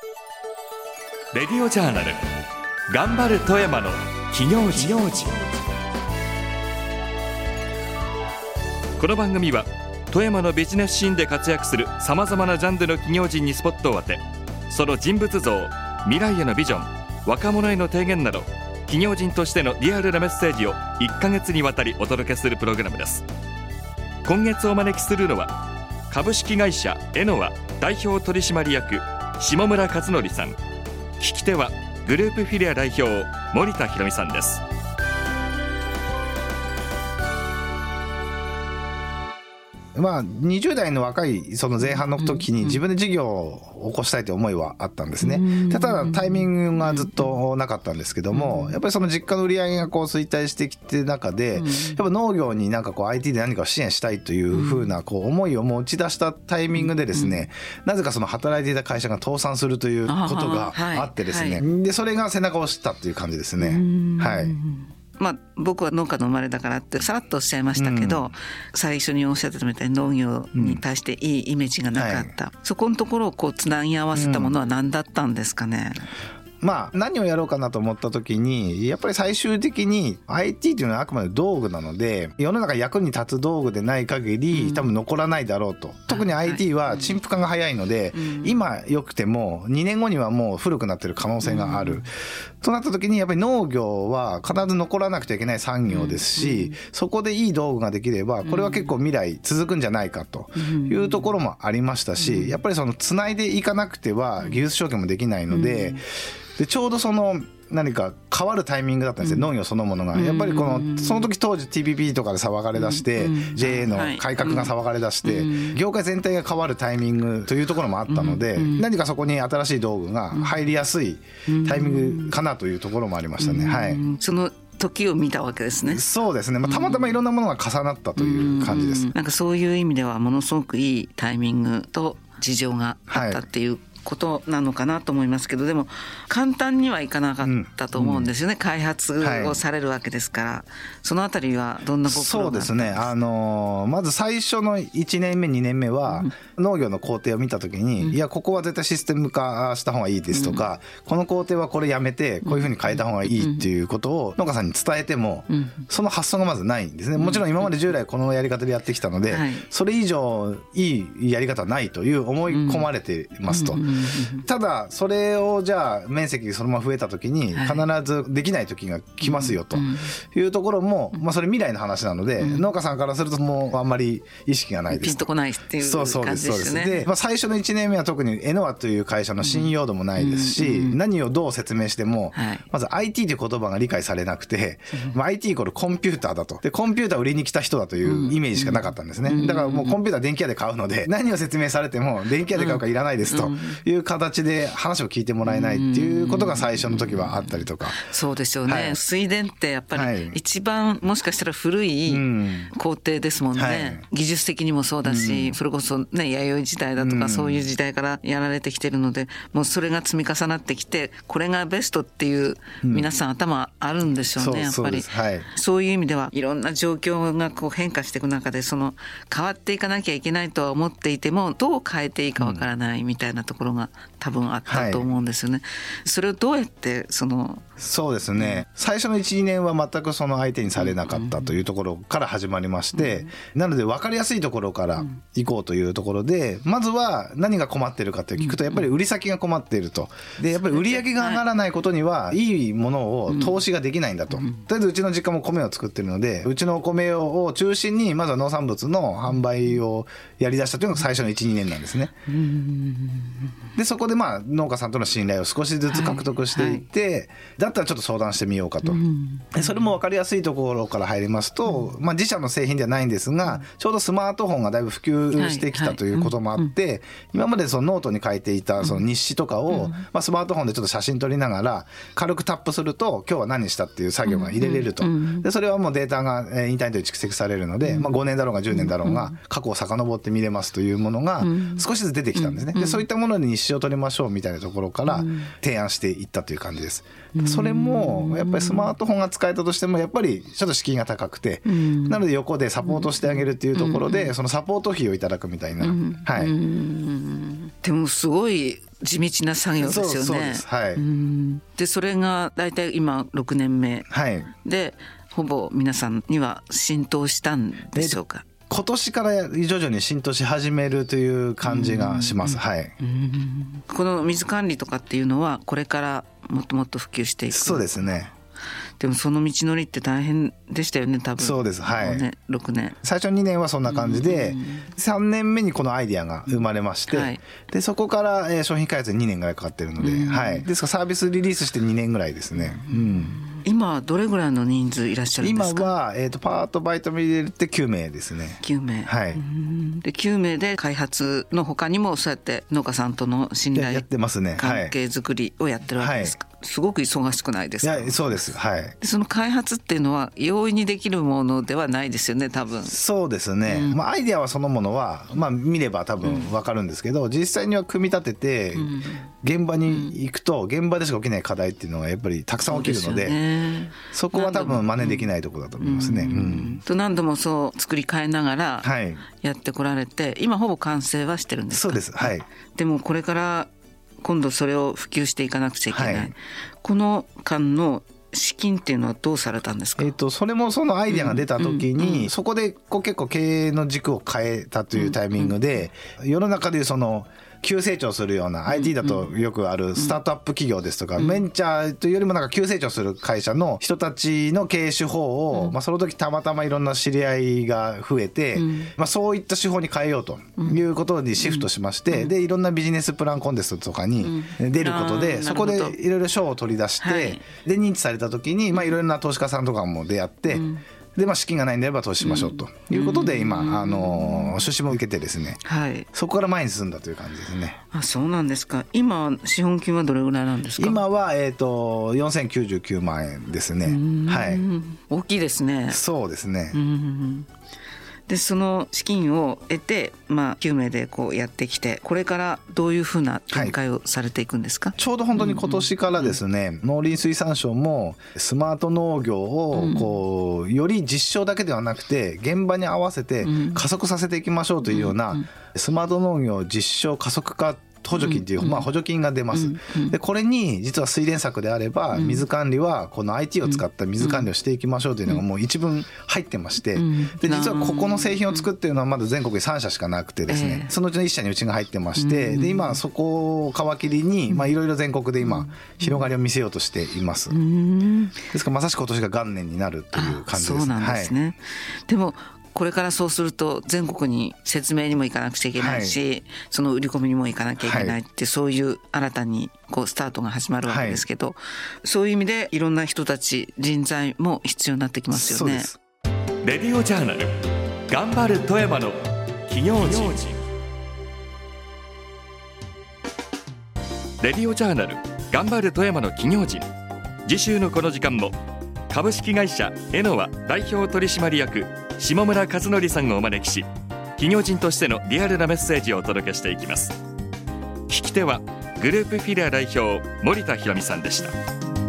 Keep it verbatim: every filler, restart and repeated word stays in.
レディオジャーナル頑張る富山の企業時。この番組は富山のビジネスシーンで活躍するさまざまなジャンルの企業人にスポットを当て、その人物像、未来へのビジョン、若者への提言など企業人としてのリアルなメッセージをいっかげつにわたりお届けするプログラムです。今月お招きするのは株式会社エノア代表取締役下村和則さん、聞き手はグループフィリア代表森田博美さんです。 まあ、にじゅう代の若いその前半の時に自分で事業を起こしたいという思いはあったんですね。ただタイミングがずっとなかったんですけども、やっぱりその実家の売り上げがこう衰退してきてる中で、やっぱ農業になんかこう アイティー で何かを支援したいというふうなこう思いを持ち出したタイミングでですね、なぜかその働いていた会社が倒産するということがあってですね、でそれが背中を押したっていう感じですね。はい。 まあ、僕は農家の生まれだからってさらっとおっしゃいましたけど、うん、最初におっしゃってたみたいに農業に対していいイメージがなかった、うんはい、そこのところをこうつなぎ合わせたものは何だったんですかね。 うん、まあ、何をやろうかなと思った時にやっぱり最終的に アイティー というのはあくまで道具なので、世の中役に立つ道具でない限り多分残らないだろうと、うん、特に アイティー は陳腐化が早いので、うん、今良くてもにねんごにはもう古くなってる可能性がある、うん、となった時にやっぱり農業は必ず残らなくちゃいけない産業ですし、うん、そこでいい道具ができればこれは結構未来続くんじゃないかというところもありましたし、やっぱりそのつないでいかなくては技術承継もできないので、うんでちょうどその何か変わるタイミングだったんですよ、うん、農業そのものがやっぱりこのその時当時 ティーピーピー とかで騒がれ出して、うん、ジェーエー の改革が騒がれ出して、うん、業界全体が変わるタイミングというところもあったので、うん、何かそこに新しい道具が入りやすいタイミングかなというところもありましたね、うんはい、 その時を見たわけですね。 そうですね、まあ、たまたまいろんなものが重なったという感じです、うん、 なんかそういう意味ではものすごくいいタイミングと事情があったっていう、はいことなのかなと思いますけど、でも簡単にはいかなかったと思うんですよね、うんうん、開発をされるわけですから、はい、そのあたりはどんなご苦労そうですね、あのー、まず最初のいちねんめにねんめは、うん、農業の工程を見た時に、うん、いやここは絶対システム化した方がいいですとか、うん、この工程はこれやめてこういうふうに変えた方がいいっていうことを農家さんに伝えても、うん、その発想がまずないんですね。もちろん今まで従来このやり方でやってきたので、うん、それ以上いいやり方はないという思い込まれてますと、うんうんただそれをじゃあ面積そのまま増えた時に必ずできない時が来ますよというところも、まあ、それ未来の話なので、農家さんからするともうあんまり意識がないです。 ピンとこないっていう感じですよね。そうそうですそうです。で、まあ、 最初のいちねんめは特にエノアという会社の信用度もないですし、何をどう説明してもまず アイティー という言葉が理解されなくて、まあ、アイティー イコールコンピューターだと。でコンピューターを売りに来た人だというイメージしかなかったんですね。だからもうコンピューター電気屋で買うので何を説明されても電気屋で買うかいらないですという形で話を聞いてもらえないっていうことが最初の時はあったりとか。 そうですよね、はい、水田ってやっぱり一番もしかしたら古い工程ですもんね、はい、技術的にもそうだし、うん、それこそね弥生時代だとかそういう時代からやられてきてるので、もうそれが積み重なってきてこれがベストっていう皆さん頭あるんでしょうね、うん、やっぱり そう、はい、そういう意味ではいろんな状況がこう変化していく中でその変わっていかなきゃいけないとは思っていてもどう変えていいかわからないみたいなところが多分あったと思うんですよね、はい、それをどうやってそのそうですね、最初の いちにねんは全くその相手にされなかったというところから始まりまして、うん、なので分かりやすいところから行こうというところで、まずは何が困ってるかって聞くとやっぱり売り先が困っていると。でやっぱり売り上げが上がらないことにはいいものを投資ができないんだと。とりあえずうちの実家も米を作ってるので、うちの米を中心にまずは農産物の販売をやりだしたというのが最初の いちにねんなんですね。でそこでまあ農家さんとの信頼を少しずつ獲得していって、はいはい、だったらちょっと相談してみようかと、うん、それも分かりやすいところから入りますと、まあ、自社の製品ではないんですがちょうどスマートフォンがだいぶ普及してきたということもあって、はいはい、今までそのノートに書いていたその日誌とかを、まあ、スマートフォンでちょっと写真撮りながら軽くタップすると今日は何したっていう作業が入れれると。でそれはもうデータがインターネットに蓄積されるので、まあ、ごねんだろうがじゅうねんだろうが過去を遡って見れますというものが少しずつ出てきたんですね。でそういったもので日誌を撮りましょうみたいなところから提案していったという感じです。それもやっぱりスマートフォンが使えたとしてもやっぱりちょっと資金が高くて、なので横でサポートしてあげるっていうところでそのサポート費をいただくみたいな、はい、 でもすごい地道な作業ですよね。 そうそうです、はい、 うんでそれが大体今ろくねんめで、はい、ほぼ皆さんには浸透したんでしょうか。 今年から徐々に浸透し始めるという感じがします。はい。 この水管理とかっていうのはこれからもっともっと普及していく。 そうですね。 でもその道のりって大変でしたよね、多分。 そうです、はい、 ね、ろくねん最初にねんはそんな感じで、さんねんめにこのアイデアが生まれまして、はい、でそこからえ商品開発ににねんぐらいかかってるので、はい、ですからサービスリリースしてにねんぐらいですね。うん、 今どれぐらいの人数いらっしゃるんですか？ 今は、えーと、パートバイトも入れてきゅうめいですね。 きゅうめい、 はい、 できゅうめいで開発の他にもそうやって農家さんとの信頼関係づくりをやってるわけですか？はい、すごく忙しくないですか？ いやそうです、はい、 でその開発っていうのは容易にできるものではないですよね、多分。 そうですね、うん、まあ、アイデアはそのものは、まあ、見れば多分分かるんですけど、うん、実際には組み立てて現場に行くと現場でしか起きない課題っていうのがやっぱりたくさん起きるので、 そうですよね、そこは多分真似できないところだと思いますね。うんうん、 と何度もそう作り変えながらやってこられて、はい、今ほぼ完成はしてるんですか？ そうです、はい、 でもこれから今度それを普及していかなくちゃいけない、はい、この間の資金っていうのはどうされたんですか？ えーと、それもそのアイデアが出た時に、うんうんうん、そこでこう結構経営の軸を変えたというタイミングで、うんうん、世の中でいうその急成長するような アイティー だとよくあるスタートアップ企業ですとか、ベンチャーというよりもなんか急成長する会社の人たちの経営手法を、まあ、その時たまたまいろんな知り合いが増えて、まあ、そういった手法に変えようということにシフトしまして、でいろんなビジネスプランコンテストとかに出ることで、そこでいろいろ賞を取り出して、で認知された時にいろいろな投資家さんとかも出会って、でまあ、資金がないんであれば投資しましょうということで、今あの出資も受けてですね、はい、そこから前に進んだという感じですね。 あ、そうなんですか。今資本金はどれぐらいなんですか？ 今は、えー、とよんせんきゅうじゅうきゅうまんえんですね。はい、 大きいですね。 そうですね。 うん、でその資金を得て、まあ、きゅうめいでこうやってきて、これからどういうふうな展開をされていくんですか？はい、 ちょうど本当に今年からですね、うんうん、農林水産省もスマート農業をこうより実証だけではなくて現場に合わせて加速させていきましょうというようなスマート農業実証加速化補助金という、まあ、補助金が出ます。でこれに実は水田策であれば水管理はこの アイティー を使った水管理をしていきましょうというのがもう一文入ってまして、で実はここの製品を作っているのはまだ全国にさんしゃしかなくてですね、そのうちのいっしゃにうちが入ってまして、で今そこを皮切りにいろいろ全国で今広がりを見せようとしています。ですからまさしく今年が元年になるという感じです。 そうなんですね。はい、でもこれからそうすると全国に説明にも行かなくちゃいけないし、はい、その売り込みにも行かなきゃいけないって、はい、そういう新たにこうスタートが始まるわけですけど、はい、そういう意味でいろんな人たち人材も必要になってきますよね。そうです。レディオジャーナル頑張る富山の企業人。レディオジャーナル頑張る富山の企業人。次週のこの時間も株式会社エノワ代表取締役下村和則さんをお招きし、企業人としてのリアルなメッセージをお届けしていきます。聞き手はグループフィリア代表森田博美さんでした。